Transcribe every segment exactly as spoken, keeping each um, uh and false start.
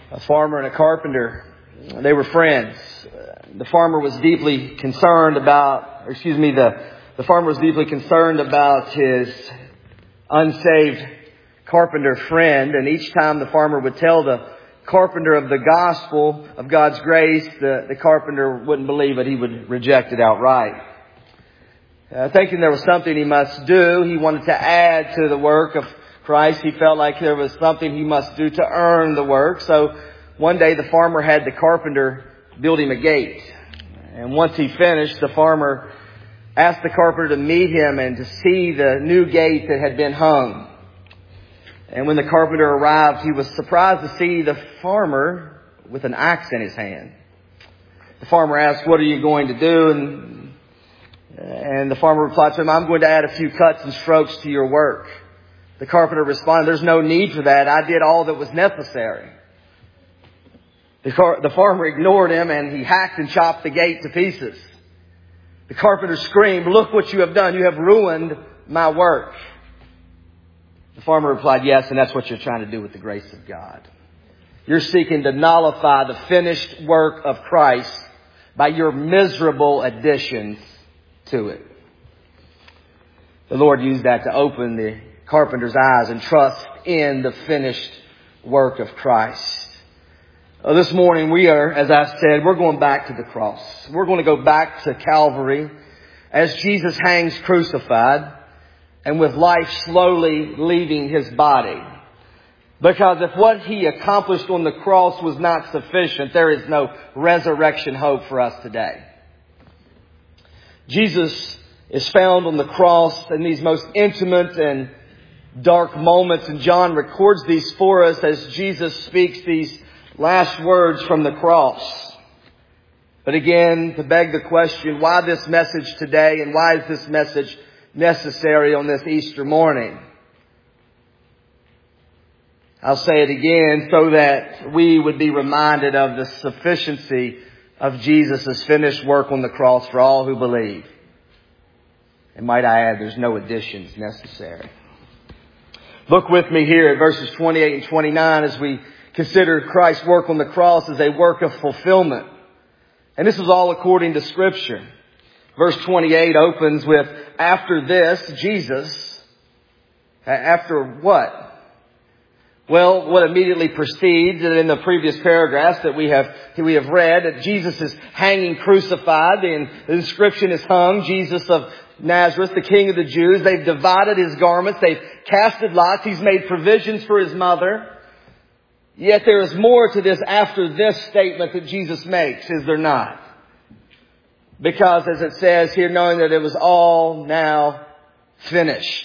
A farmer and a carpenter, they were friends. The farmer was deeply concerned about, or excuse me, the, the farmer was deeply concerned about his unsaved carpenter friend. And each time the farmer would tell the carpenter of the gospel of God's grace, the, the carpenter wouldn't believe it. He would reject it outright. Uh, thinking there was something he must do, he wanted to add to the work of Christ. He felt like there was something he must do to earn the work. So one day the farmer had the carpenter build him a gate. And once he finished, the farmer asked the carpenter to meet him and to see the new gate that had been hung. And when the carpenter arrived, he was surprised to see the farmer with an axe in his hand. The farmer asked, "What are you going to do?" And, and the farmer replied to him, "I'm going to add a few cuts and strokes to your work." The carpenter responded, "There's no need for that. I did all that was necessary." The, car- the farmer ignored him and he hacked and chopped the gate to pieces. The carpenter screamed, "Look what you have done. You have ruined my work." The farmer replied, "Yes, and that's what you're trying to do with the grace of God. You're seeking to nullify the finished work of Christ by your miserable additions to it." The Lord used that to open the carpenter's eyes and trust in the finished work of Christ. Uh, this morning we are, as I said, we're going back to the cross. We're going to go back to Calvary as Jesus hangs crucified and with life slowly leaving his body. Because if what he accomplished on the cross was not sufficient, there is no resurrection hope for us today. Jesus is found on the cross in these most intimate and dark moments, and John records these for us as Jesus speaks these last words from the cross. But again, to beg the question, why this message today, and why is this message necessary on this Easter morning? I'll say it again so that we would be reminded of the sufficiency of Jesus' finished work on the cross for all who believe. And might I add, there's no additions necessary. Look with me here at verses twenty-eight and twenty-nine as we consider Christ's work on the cross as a work of fulfillment. And this is all according to Scripture. Verse twenty-eight opens with, "After this, Jesus," after what? Well, what immediately precedes in the previous paragraphs that we have we have read, that Jesus is hanging crucified. And the inscription is hung, Jesus of Nazareth, the King of the Jews. They've divided his garments. They've casted lots. He's made provisions for his mother. Yet there is more to this after this statement that Jesus makes, is there not? Because as it says here, knowing that it was all now finished.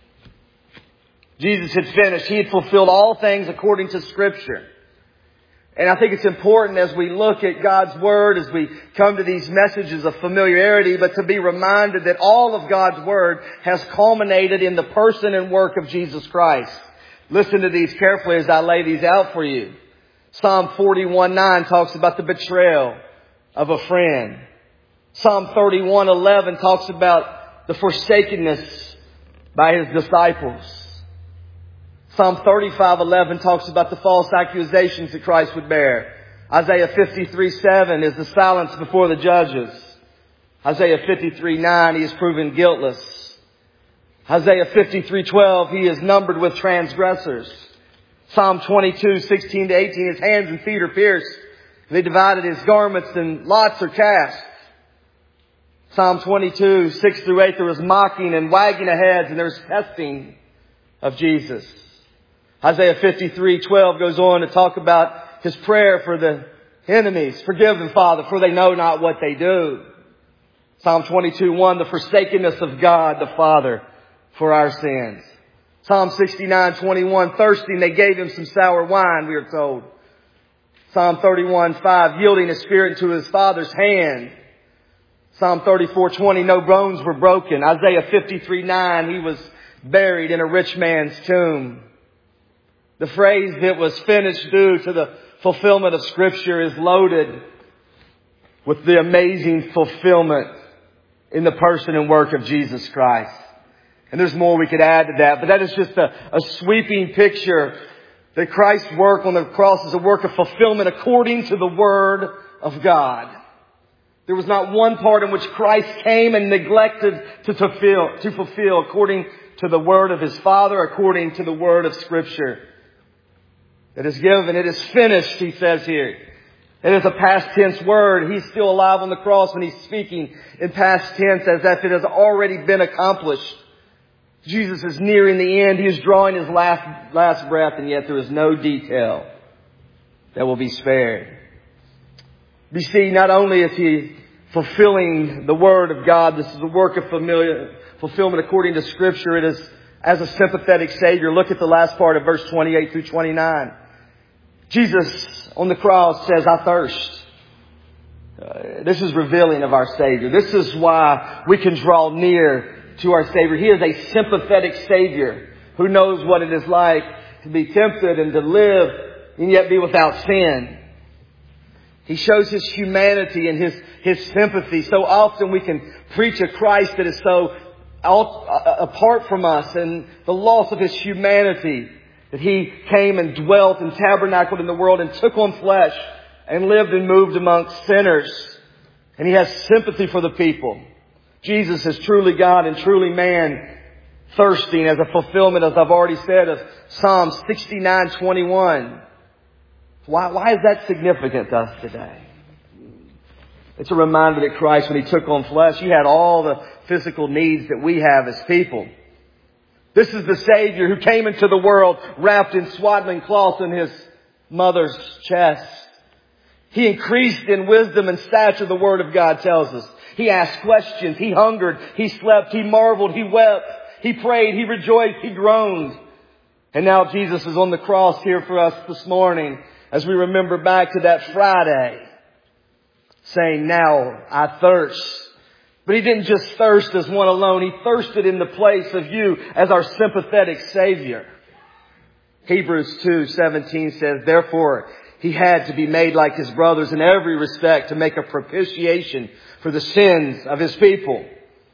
Jesus had finished. He had fulfilled all things according to Scripture. And I think it's important as we look at God's Word, as we come to these messages of familiarity, but to be reminded that all of God's Word has culminated in the person and work of Jesus Christ. Listen to these carefully as I lay these out for you. Psalm forty-one nine talks about the betrayal of a friend. Psalm thirty-one eleven talks about the forsakenness by his disciples. Psalm thirty-five eleven talks about the false accusations that Christ would bear. Isaiah fifty-three seven is the silence before the judges. Isaiah fifty-three nine, he is proven guiltless. Isaiah fifty-three twelve, he is numbered with transgressors. Psalm twenty-two sixteen to eighteen, his hands and feet are pierced. They divided his garments and lots are cast. Psalm twenty-two six through eight, there was mocking and wagging of heads, and there was testing of Jesus. Isaiah fifty-three twelve goes on to talk about his prayer for the enemies. "Forgive them, Father, for they know not what they do." Psalm twenty-two one, the forsakenness of God the Father for our sins. Psalm sixty-nine twenty-one, thirsting, they gave him some sour wine, we are told. Psalm thirty-one five, yielding his spirit into his Father's hand. Psalm thirty-four twenty, no bones were broken. Isaiah fifty-three nine, he was buried in a rich man's tomb. The phrase "it was finished" due to the fulfillment of Scripture is loaded with the amazing fulfillment in the person and work of Jesus Christ. And there's more we could add to that, but that is just a, a sweeping picture that Christ's work on the cross is a work of fulfillment according to the Word of God. There was not one part in which Christ came and neglected to fulfill, to fulfill according to the Word of His Father, according to the Word of Scripture. It is given. It is finished, He says here. It is a past tense word. He's still alive on the cross when He's speaking in past tense as if it has already been accomplished. Jesus is nearing the end. He is drawing His last, last breath, and yet there is no detail that will be spared. You see, not only is He fulfilling the Word of God, this is a work of familiar, fulfillment according to Scripture. It is as a sympathetic Savior. Look at the last part of verse twenty-eight through twenty-nine. Jesus on the cross says, I thirst. Uh, this is revealing of our Savior. This is why we can draw near to our Savior. He is a sympathetic Savior who knows what it is like to be tempted and to live and yet be without sin. He shows His humanity and His, His sympathy. So often we can preach a Christ that is so out, uh, apart from us, and the loss of His humanity, that He came and dwelt and tabernacled in the world and took on flesh and lived and moved amongst sinners. And He has sympathy for the people. Jesus is truly God and truly man, thirsting as a fulfillment, as I've already said, of Psalm sixty-nine twenty-one. Why, why is that significant to us today? It's a reminder that Christ, when He took on flesh, He had all the physical needs that we have as people. This is the Savior who came into the world wrapped in swaddling cloths in His mother's chest. He increased in wisdom and stature, the Word of God tells us. He asked questions. He hungered. He slept. He marveled. He wept. He prayed. He rejoiced. He groaned. And now Jesus is on the cross here for us this morning as we remember back to that Friday, saying, now I thirst. But He didn't just thirst as one alone. He thirsted in the place of you as our sympathetic Savior. Hebrews two seventeen says, therefore He had to be made like His brothers in every respect to make a propitiation for the sins of His people.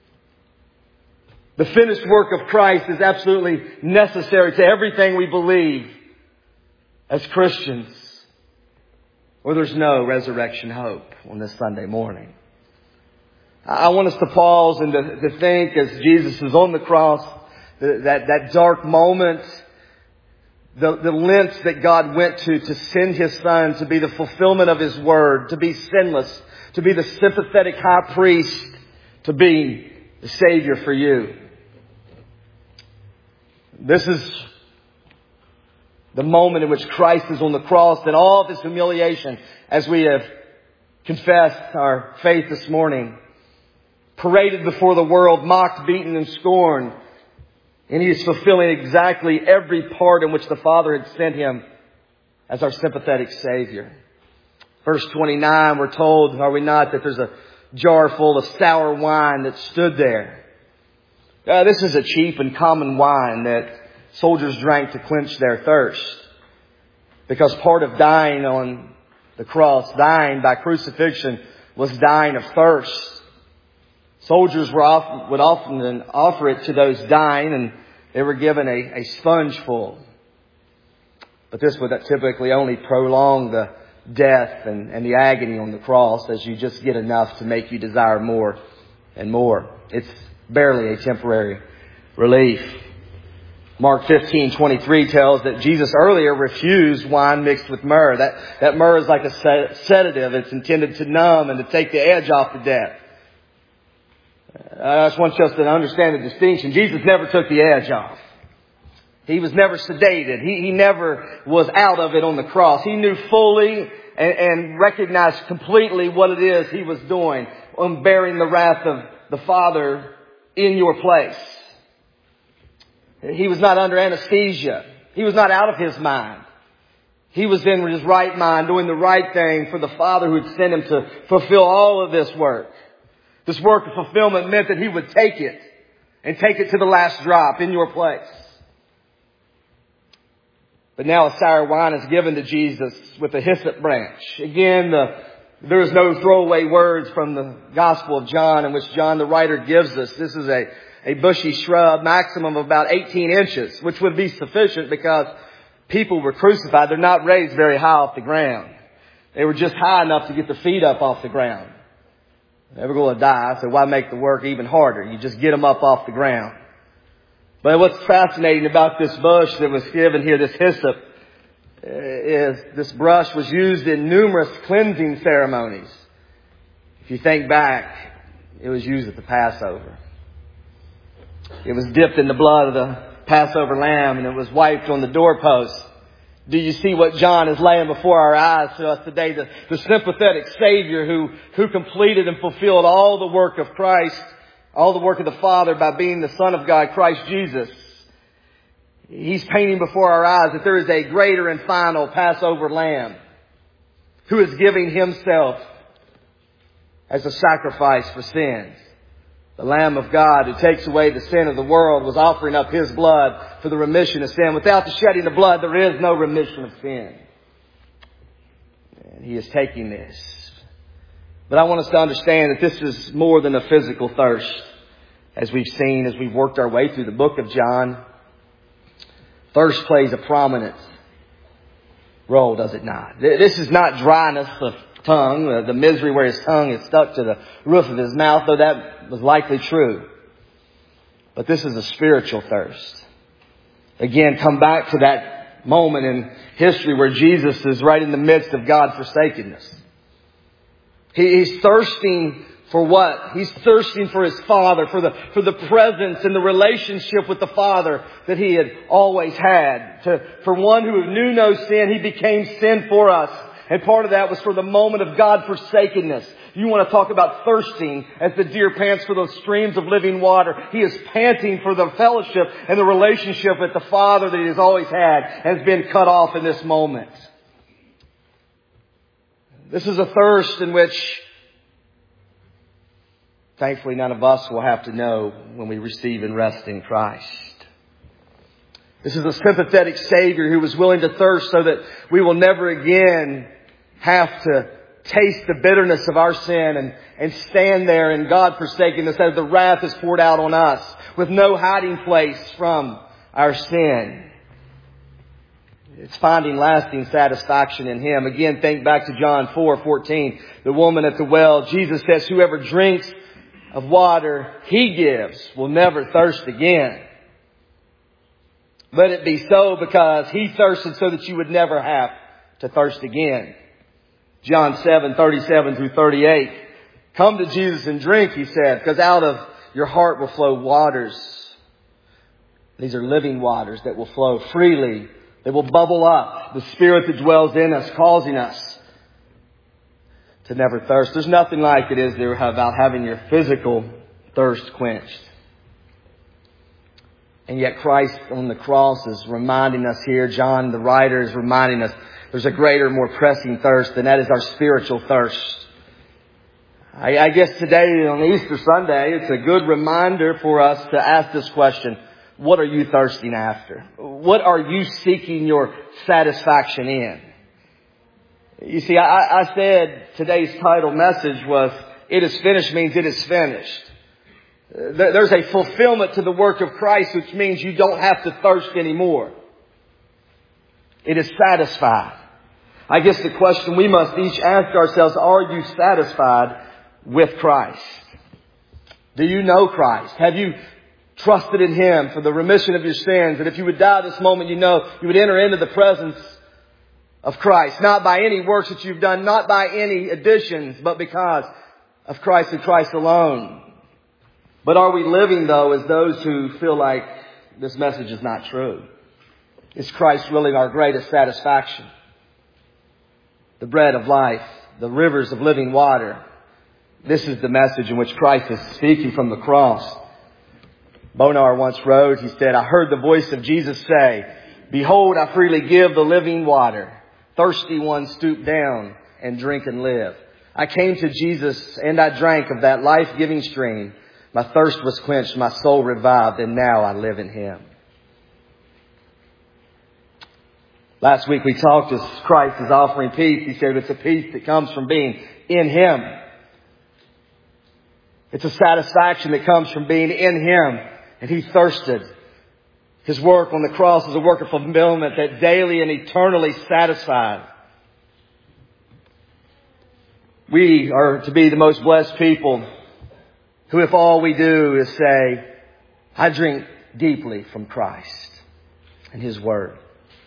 The finished work of Christ is absolutely necessary to everything we believe as Christians, or there's no resurrection hope on this Sunday morning. I want us to pause and to, to think as Jesus is on the cross, that, that dark moment, the, the lengths that God went to to send His Son to be the fulfillment of His Word, to be sinless, to be the sympathetic high priest, to be the Savior for you. This is the moment in which Christ is on the cross and all of His humiliation, as we have confessed our faith this morning, paraded before the world, mocked, beaten, and scorned. And He is fulfilling exactly every part in which the Father had sent Him as our sympathetic Savior. Verse twenty-nine, we're told, are we not, that there's a jar full of sour wine that stood there. Uh, this is a cheap and common wine that soldiers drank to quench their thirst. Because part of dying on the cross, dying by crucifixion, was dying of thirst. Soldiers were often, would often offer it to those dying, and they were given a, a sponge full. But this would typically only prolong the death and, and the agony on the cross, as you just get enough to make you desire more and more. It's barely a temporary relief. Mark fifteen twenty-three tells that Jesus earlier refused wine mixed with myrrh. That, that myrrh is like a sedative. It's intended to numb and to take the edge off the death. I just want us to understand the distinction. Jesus never took the edge off. He was never sedated. He, he never was out of it on the cross. He knew fully and, and recognized completely what it is He was doing on bearing the wrath of the Father in your place. He was not under anesthesia. He was not out of His mind. He was in His right mind, doing the right thing for the Father who had sent Him to fulfill all of this work. This work of fulfillment meant that He would take it and take it to the last drop in your place. But now a sour wine is given to Jesus with a hyssop branch. Again, the, there is no throwaway words from the Gospel of John in which John the writer gives us. This is a, a bushy shrub, maximum of about eighteen inches, which would be sufficient because people were crucified, they're not raised very high off the ground. They were just high enough to get their feet up off the ground. They were going to die, so why make the work even harder? You just get them up off the ground. But what's fascinating about this bush that was given here, this hyssop, is this brush was used in numerous cleansing ceremonies. If you think back, it was used at the Passover. It was dipped in the blood of the Passover lamb and it was wiped on the doorpost. Do you see what John is laying before our eyes to us today? The, the sympathetic Savior who, who completed and fulfilled all the work of Christ, all the work of the Father by being the Son of God, Christ Jesus. He's painting before our eyes that there is a greater and final Passover lamb who is giving himself as a sacrifice for sins. The Lamb of God who takes away the sin of the world was offering up His blood for the remission of sin. Without the shedding of blood, there is no remission of sin. And He is taking this. But I want us to understand that this is more than a physical thirst. As we've seen, as we've worked our way through the book of John, thirst plays a prominent role, does it not? This is not dryness of tongue, the misery where his tongue is stuck to the roof of his mouth, though that was likely true. But this is a spiritual thirst. Again, come back to that moment in history where Jesus is right in the midst of God's forsakenness. He, he's thirsting for what? He's thirsting for His Father, for the, for the presence and the relationship with the Father that He had always had. To, for one who knew no sin, He became sin for us. And part of that was for the moment of God forsakenness. You want to talk about thirsting as the deer pants for those streams of living water. He is panting for the fellowship and the relationship with the Father that He has always had, has been cut off in this moment. This is a thirst in which, thankfully, none of us will have to know when we receive and rest in Christ. This is a sympathetic Savior who was willing to thirst so that we will never again have to taste the bitterness of our sin and, and stand there in God forsakenness as the wrath is poured out on us with no hiding place from our sin. It's finding lasting satisfaction in Him. Again, think back to John four fourteen. The woman at the well, Jesus says, whoever drinks of water He gives will never thirst again. Let it be so because He thirsted so that you would never have to thirst again. John seven thirty-seven through thirty-eight. Come to Jesus and drink, He said, because out of your heart will flow waters. These are living waters that will flow freely. They will bubble up. The Spirit that dwells in us, causing us to never thirst. There's nothing like it, is there, about having your physical thirst quenched. And yet Christ on the cross is reminding us here, John the writer is reminding us, there's a greater, more pressing thirst, and that is our spiritual thirst. I, I guess today on Easter Sunday, it's a good reminder for us to ask this question. What are you thirsting after? What are you seeking your satisfaction in? You see, I, I said today's title message was, It is finished means it is finished. There's a fulfillment to the work of Christ, which means you don't have to thirst anymore. It is satisfied. I guess the question we must each ask ourselves, are you satisfied with Christ? Do you know Christ? Have you trusted in Him for the remission of your sins? And if you would die this moment, you know you would enter into the presence of Christ. Not by any works that you've done, not by any additions, but because of Christ and Christ alone. But are we living, though, as those who feel like this message is not true? Is Christ really our greatest satisfaction? The bread of life, the rivers of living water. This is the message in which Christ is speaking from the cross. Bonar once wrote, he said, I heard the voice of Jesus say, Behold, I freely give the living water. Thirsty ones stoop down and drink and live. I came to Jesus and I drank of that life-giving stream. My thirst was quenched, my soul revived, and now I live in Him. Last week we talked as Christ is offering peace. He said it's a peace that comes from being in Him. It's a satisfaction that comes from being in Him. And He thirsted His work on the cross is a work of fulfillment that daily and eternally satisfies. We are to be the most blessed people who, if all we do is say, I drink deeply from Christ and His Word.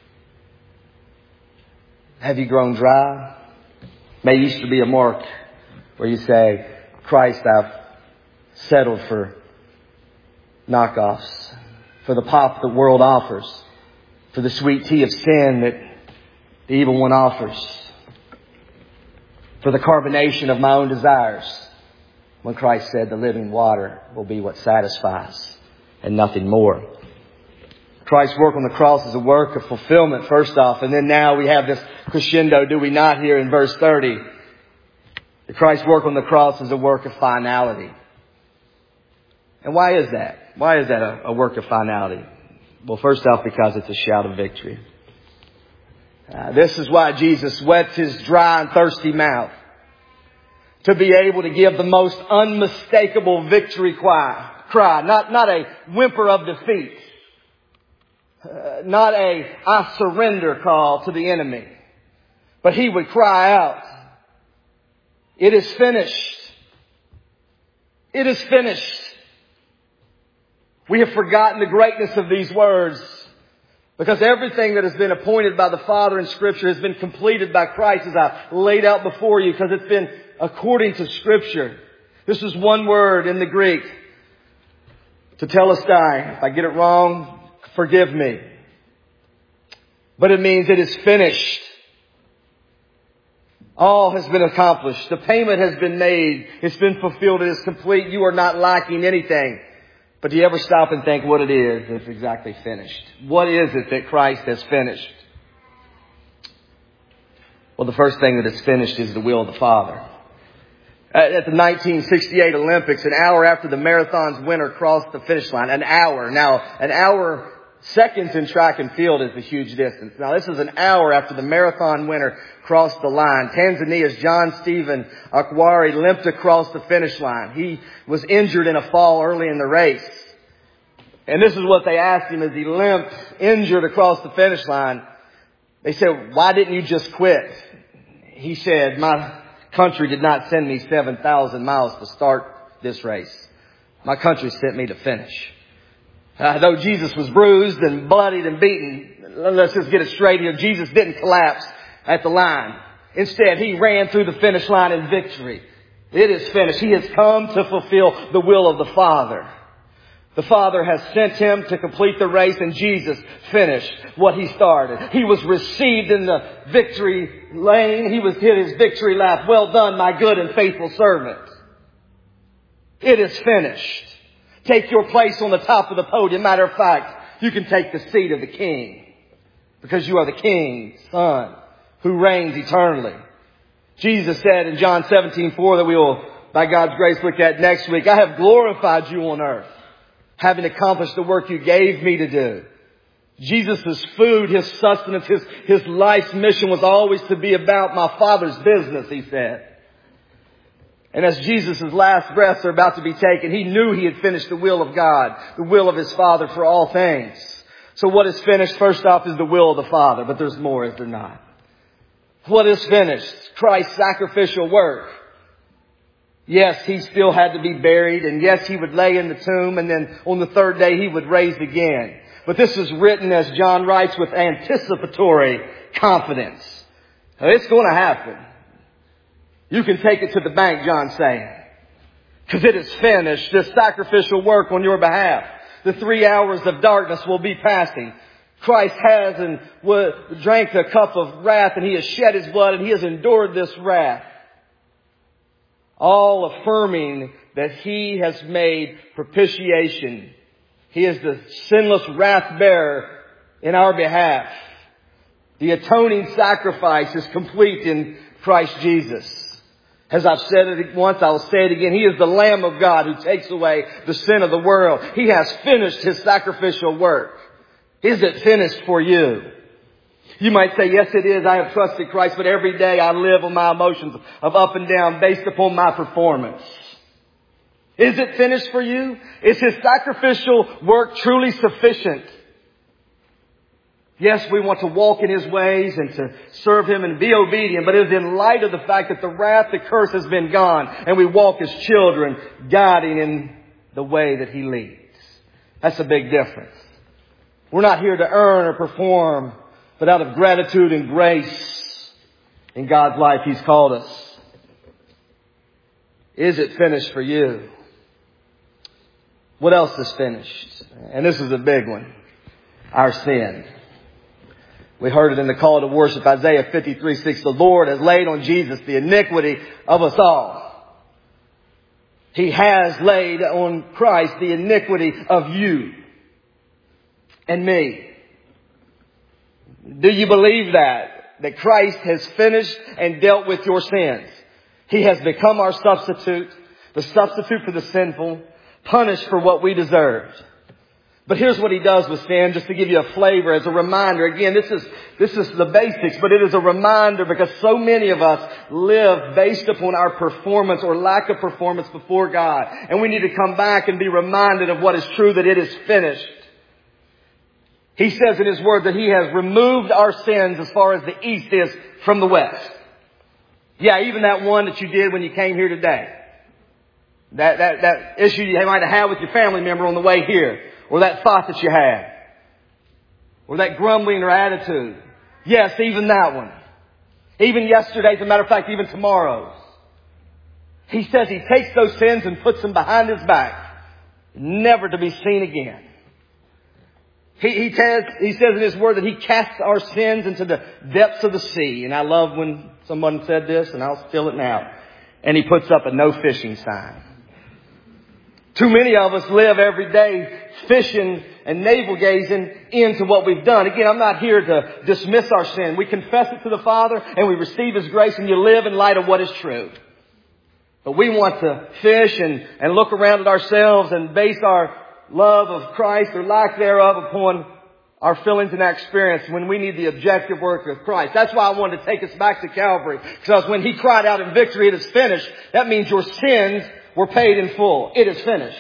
Have you grown dry? May Easter be a mark where you say, Christ, I've settled for knockoffs, for the pop the world offers, for the sweet tea of sin that the evil one offers, for the carbonation of my own desires, when Christ said the living water will be what satisfies and nothing more. Christ's work on the cross is a work of fulfillment, first off, and then now we have this crescendo, do we not, here in verse thirty. The Christ's work on the cross is a work of finality. And why is that? Why is that a, a work of finality? Well, first off, because it's a shout of victory. Uh, this is why Jesus wets His dry and thirsty mouth, to be able to give the most unmistakable victory cry. cry. Not, not a whimper of defeat. Uh, not a I surrender call to the enemy. But He would cry out, it is finished. It is finished. We have forgotten the greatness of these words, because everything that has been appointed by the Father in Scripture has been completed by Christ, as I laid out before you, because it's been according to Scripture. This is one word in the Greek, tetelestai. If I get it wrong, forgive me. But it means it is finished. All has been accomplished. The payment has been made. It's been fulfilled. It is complete. You are not lacking anything. But do you ever stop and think what it is that's exactly finished? What is it that Christ has finished? Well, the first thing that is finished is the will of the Father. At the nineteen sixty-eight Olympics, an hour after the marathon's winner crossed the finish line, an hour. Now, an hour, seconds in track and field is a huge distance. Now, this is an hour after the marathon winner crossed the line. Tanzania's John Stephen Akwari limped across the finish line. He was injured in a fall early in the race. And this is what they asked him as he limped, injured across the finish line. They said, why didn't you just quit? He said, my country did not send me seven thousand miles to start this race. My country sent me to finish. Uh, though Jesus was bruised and bloodied and beaten, let's just get it straight here. Jesus didn't collapse at the line. Instead, He ran through the finish line in victory. It is finished. He has come to fulfill the will of the Father. The Father has sent Him to complete the race, and Jesus finished what He started. He was received in the victory lane. He was hit His victory lap. Well done, my good and faithful servant. It is finished. Take your place on the top of the podium. Matter of fact, you can take the seat of the King, because you are the King's Son who reigns eternally. Jesus said in John seventeen four that we will, by God's grace, look at next week, I have glorified you on earth, having accomplished the work you gave me to do. Jesus' food, His sustenance, His, His life's mission was always to be about my Father's business, He said. And as Jesus' last breaths are about to be taken, He knew He had finished the will of God, the will of His Father for all things. So what is finished, first off, is the will of the Father. But there's more, is there not? What is finished? Christ's sacrificial work. Yes, He still had to be buried. And yes, He would lay in the tomb. And then on the third day, He would raise again. But this is written, as John writes, with anticipatory confidence. Now, it's going to happen. You can take it to the bank, John's saying. Because it is finished. This sacrificial work on your behalf. The three hours of darkness will be passing. Christ has and drank the cup of wrath, and He has shed His blood, and He has endured this wrath. All affirming that He has made propitiation. He is the sinless wrath bearer in our behalf. The atoning sacrifice is complete in Christ Jesus. As I've said it once, I will say it again. He is the Lamb of God who takes away the sin of the world. He has finished His sacrificial work. Is it finished for you? You might say, yes, it is. I have trusted Christ, but every day I live on my emotions of up and down based upon my performance. Is it finished for you? Is His sacrificial work truly sufficient? Yes, we want to walk in His ways and to serve Him and be obedient, but it is in light of the fact that the wrath, the curse has been gone, and we walk as children, guiding in the way that He leads. That's a big difference. We're not here to earn or perform, but out of gratitude and grace in God's life He's called us. Is it finished for you? What else is finished? And this is a big one. Our sin. We heard it in the call to worship, Isaiah fifty-three six. The Lord has laid on Jesus the iniquity of us all. He has laid on Christ the iniquity of you and me. Do you believe that? That Christ has finished and dealt with your sins. He has become our substitute, the substitute for the sinful, punished for what we deserved. But here's what He does with sin, just to give you a flavor, as a reminder. Again, this is, this is the basics, but it is a reminder because so many of us live based upon our performance or lack of performance before God. And we need to come back and be reminded of what is true, that it is finished. He says in His Word that He has removed our sins as far as the east is from the west. Yeah, even that one that you did when you came here today. That, that, that issue you might have had with your family member on the way here. Or that thought that you had. Or that grumbling or attitude. Yes, even that one. Even yesterday, as a matter of fact, even tomorrow's. He says He takes those sins and puts them behind His back. Never to be seen again. He, he, says, he says in His Word that He casts our sins into the depths of the sea. And I love when someone said this, and I'll steal it now. And He puts up a no fishing sign. Too many of us live every day fishing and navel gazing into what we've done. Again, I'm not here to dismiss our sin. We confess it to the Father and we receive His grace, and you live in light of what is true. But we want to fish and, and look around at ourselves and base our love of Christ or lack thereof upon our feelings and our experience when we need the objective work of Christ. That's why I wanted to take us back to Calvary. Because when He cried out in victory, it is finished, that means your sins were paid in full. It is finished.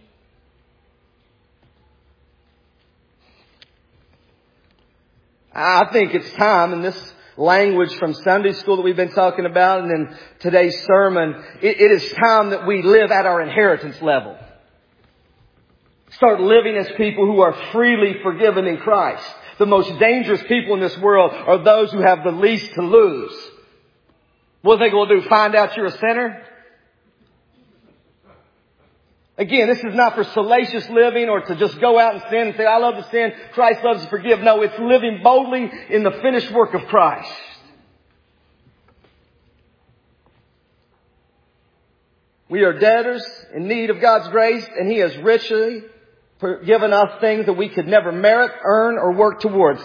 I think it's time, in this language from Sunday school that we've been talking about and in today's sermon, it, it is time that we live at our inheritance level. Start living as people who are freely forgiven in Christ. The most dangerous people in this world are those who have the least to lose. What do you think we'll do? Find out you're a sinner? Again, this is not for salacious living or to just go out and sin and say, I love to sin, Christ loves to forgive. No, it's living boldly in the finished work of Christ. We are debtors in need of God's grace, and He has richly given us things that we could never merit, earn, or work towards.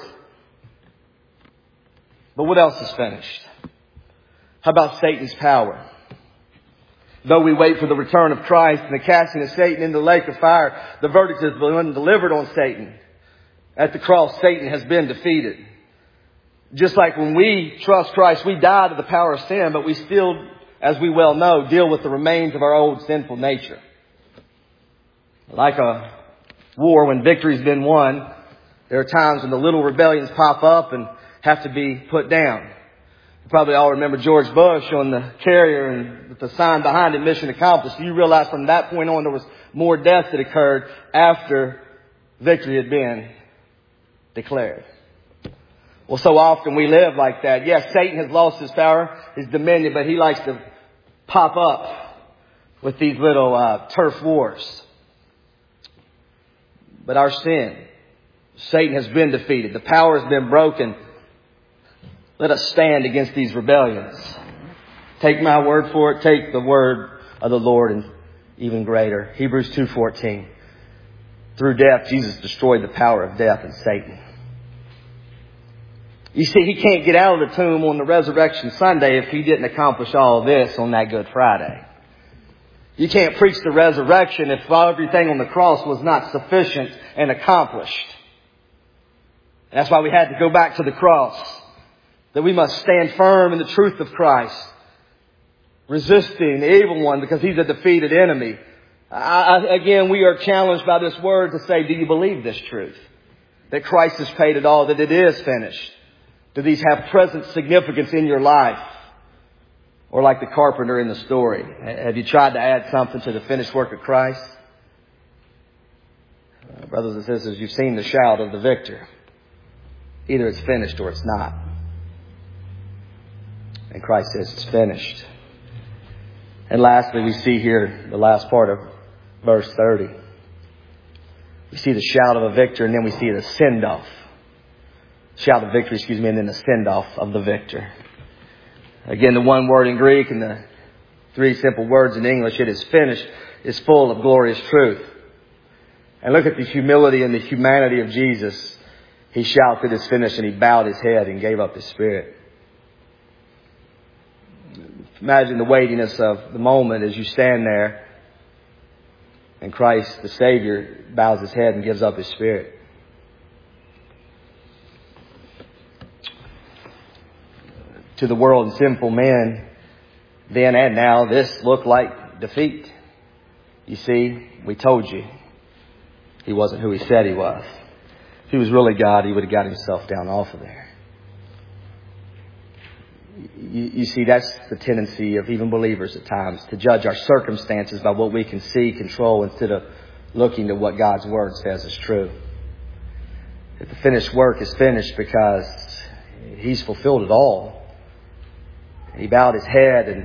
But what else is finished? How about Satan's power? Though we wait for the return of Christ and the casting of Satan into the lake of fire, the verdict has been delivered on Satan. At the cross, Satan has been defeated. Just like when we trust Christ, we die to the power of sin, but we still, as we well know, deal with the remains of our old sinful nature. Like a war, when victory's been won, there are times when the little rebellions pop up and have to be put down. You probably all remember George Bush on the carrier and with the sign behind it, mission accomplished. You realize from that point on there was more death that occurred after victory had been declared. Well, so often we live like that. Yes, Satan has lost his power, his dominion, but he likes to pop up with these little uh, turf wars. But our sin, Satan has been defeated. The power has been broken. Let us stand against these rebellions. Take my word for it. Take the word of the Lord, and even greater. Hebrews two fourteen. Through death, Jesus destroyed the power of death and Satan. You see, He can't get out of the tomb on the resurrection Sunday if He didn't accomplish all of this on that Good Friday. You can't preach the resurrection if everything on the cross was not sufficient and accomplished. That's why we had to go back to the cross. That we must stand firm in the truth of Christ, resisting the evil one because he's a defeated enemy. I, again, we are challenged by this word to say, do you believe this truth? that Christ has paid it all, that it is finished? Do these have present significance in your life? Or like the carpenter in the story, have you tried to add something to the finished work of Christ? Uh, brothers and sisters, you've seen the shout of the victor. Either it's finished or it's not. And Christ says it's finished. And lastly, we see here the last part of verse thirty. We see the shout of a victor, and then we see the send-off. Shout of victory, excuse me, and then the send-off of the victor. Again, the one word in Greek and the three simple words in English, it is finished, is full of glorious truth. And look at the humility and the humanity of Jesus. He shouted, "It's finished," and he bowed his head and gave up his spirit. Imagine the weightiness of the moment as you stand there and Christ, the Savior, bows his head and gives up his spirit. To the world and sinful men, then and now, this looked like defeat. You see, we told you he wasn't who he said he was. If he was really God, he would have got himself down off of there. You, you see, that's the tendency of even believers at times, to judge our circumstances by what we can see, control, instead of looking to what God's Word says is true. If the finished work is finished because he's fulfilled it all, he bowed his head and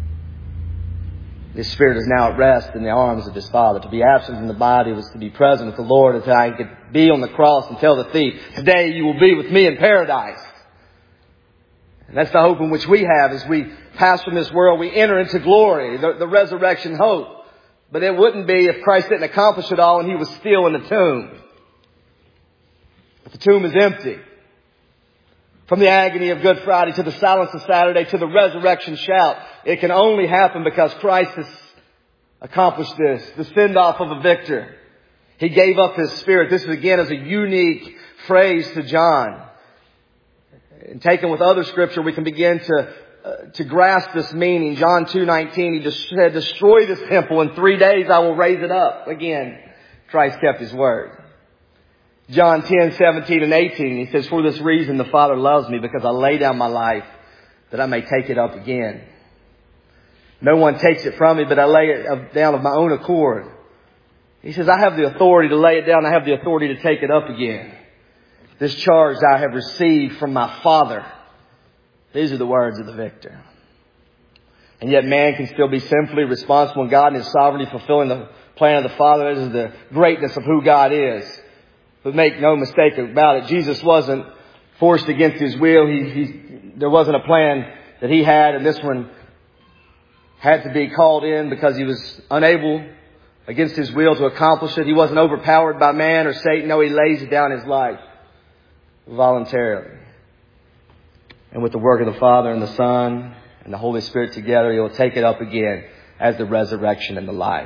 his spirit is now at rest in the arms of his Father. To be absent from the body was to be present with the Lord, until I could be on the cross and tell the thief, "Today you will be with me in paradise." And that's the hope in which we have as we pass from this world. We enter into glory, the, the resurrection hope. But it wouldn't be if Christ didn't accomplish it all and he was still in the tomb. But the tomb is empty. From the agony of Good Friday to the silence of Saturday to the resurrection shout, it can only happen because Christ has accomplished this. The send-off of a victor. He gave up his spirit. This again is a unique phrase to John. And taken with other scripture, we can begin to uh, to grasp this meaning. John two nineteen, he just said, "Destroy this temple. In three days I will raise it up." Again, Christ kept his word. John ten seventeen and eighteen, he says, "For this reason the Father loves me, because I lay down my life that I may take it up again. No one takes it from me, but I lay it down of my own accord." He says, "I have the authority to lay it down. I have the authority to take it up again. This charge I have received from my Father." These are the words of the victor. And yet man can still be sinfully responsible in God and his sovereignty, fulfilling the plan of the Father. This is the greatness of who God is. But make no mistake about it, Jesus wasn't forced against his will. He, he, there wasn't a plan that he had, and this one had to be called in because he was unable against his will to accomplish it. He wasn't overpowered by man or Satan. No, he lays down his life voluntarily. And with the work of the Father and the Son and the Holy Spirit together, he will take it up again as the resurrection and the life.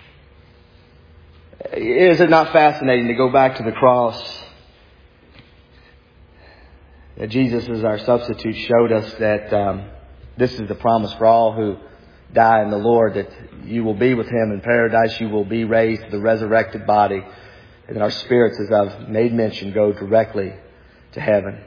Is it not fascinating to go back to the cross? That Jesus as our substitute showed us that um, this is the promise for all who die in the Lord, that you will be with him in paradise. You will be raised to the resurrected body. And our spirits, as I've made mention, go directly to heaven.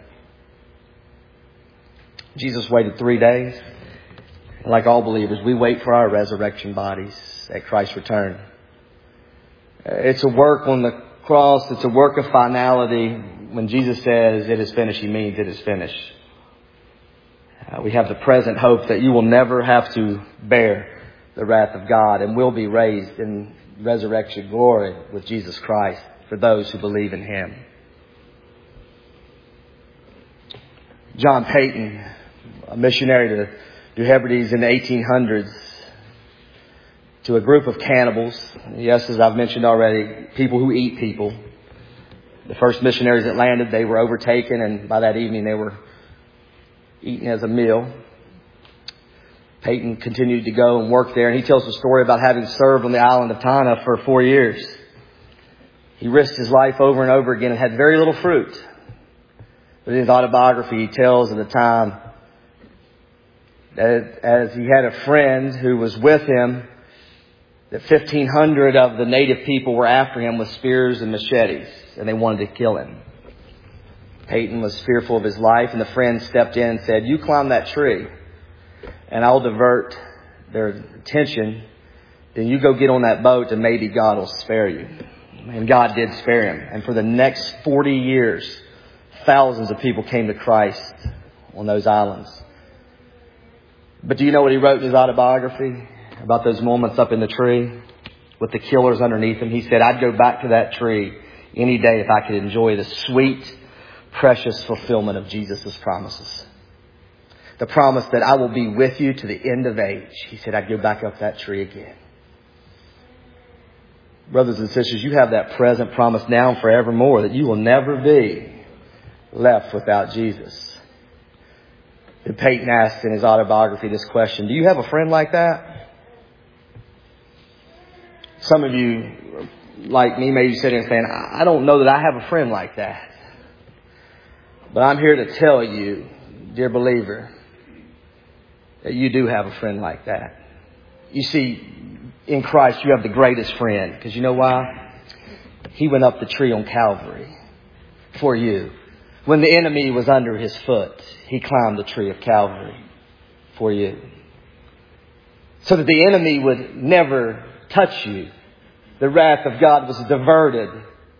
Jesus waited three days. Like all believers, we wait for our resurrection bodies at Christ's return. It's a work on the cross. It's a work of finality. When Jesus says it is finished, he means it is finished. Uh, we have the present hope that you will never have to bear the wrath of God and will be raised in resurrection glory with Jesus Christ for those who believe in him. John Peyton, a missionary to New Hebrides in the eighteen hundreds, to a group of cannibals. Yes, as I've mentioned already, people who eat people. The first missionaries that landed, they were overtaken, and by that evening they were eaten as a meal. Peyton continued to go and work there, and he tells the story about having served on the island of Tanna for four years. He risked his life over and over again and had very little fruit. But in his autobiography, he tells of the time that as he had a friend who was with him, that fifteen hundred of the native people were after him with spears and machetes, and they wanted to kill him. Peyton was fearful of his life, and the friend stepped in and said, "You climb that tree, and I'll divert their attention. Then you go get on that boat, and maybe God will spare you." And God did spare him. And for the next forty years, thousands of people came to Christ on those islands. But do you know what he wrote in his autobiography about those moments up in the tree with the killers underneath him? He said, "I'd go back to that tree any day if I could enjoy the sweet, precious fulfillment of Jesus' promises. The promise that I will be with you to the end of age." He said, "I'd go back up that tree again." Brothers and sisters, you have that present promise now and forevermore that you will never be left without Jesus. And Peyton asked in his autobiography this question: do you have a friend like that? Some of you, like me, may be sitting there saying, "I don't know that I have a friend like that." But I'm here to tell you, dear believer, that you do have a friend like that. You see, in Christ, you have the greatest friend. Because you know why? He went up the tree on Calvary for you. When the enemy was under his foot, he climbed the tree of Calvary for you. So that the enemy would never touch you. The wrath of God was diverted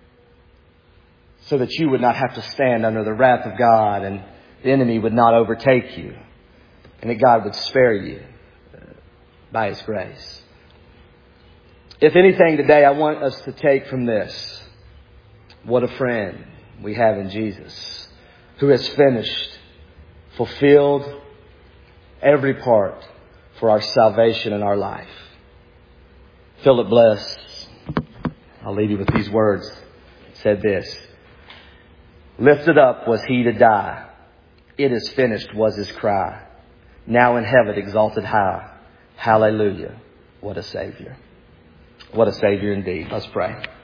so that you would not have to stand under the wrath of God, and the enemy would not overtake you, and that God would spare you by His grace. If anything today, I want us to take from this, what a friend we have in Jesus, who has finished, fulfilled every part for our salvation in our life. Philip Bliss, I'll leave you with these words, said this: "Lifted up was He to die. It is finished was His cry. Now in heaven exalted high. Hallelujah. What a Savior." What a Savior indeed. Let's pray.